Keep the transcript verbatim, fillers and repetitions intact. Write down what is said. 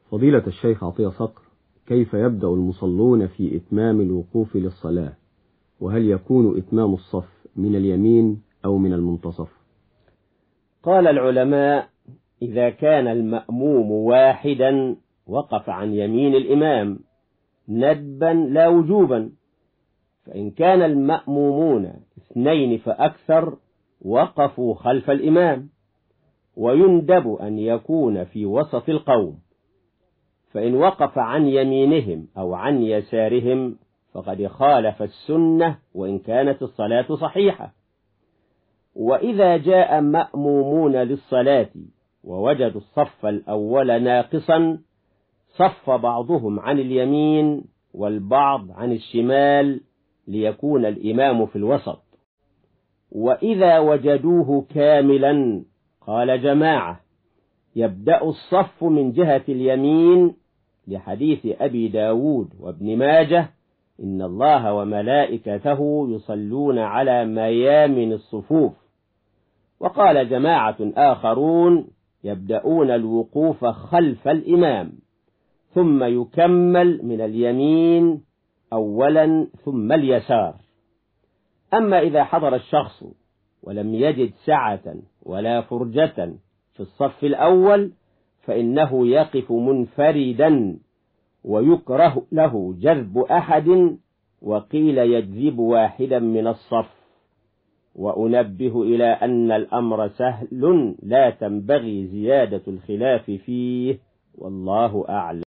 فضيلة الشيخ عطية صقر، كيف يبدأ المصلون في إتمام الوقوف للصلاة؟ وهل يكون إتمام الصف من اليمين أو من المنتصف؟ قال العلماء: إذا كان المأموم واحدا وقف عن يمين الإمام ندبا لا وجوبا، فإن كان المأمومون اثنين فأكثر وقفوا خلف الإمام، ويندب أن يكون في وسط القوم، فإن وقف عن يمينهم أو عن يسارهم فقد خالف السنة وإن كانت الصلاة صحيحة. وإذا جاء مأمومون للصلاة ووجدوا الصف الأول ناقصا صف بعضهم عن اليمين والبعض عن الشمال ليكون الإمام في الوسط. وإذا وجدوه كاملا قال جماعة: يبدأ الصف من جهة اليمين لحديث أبي داود وابن ماجه: إن الله وملائكته يصلون على ميامن الصفوف. وقال جماعة آخرون: يبدأون الوقوف خلف الإمام ثم يكمل من اليمين أولا ثم اليسار. أما إذا حضر الشخص ولم يجد سعة ولا فرجة في الصف الأول فإنه يقف منفردا، ويكره له جذب أحد، وقيل يجذب واحدا من الصف. وأنبه إلى أن الأمر سهل لا تنبغي زيادة الخلاف فيه، والله أعلم.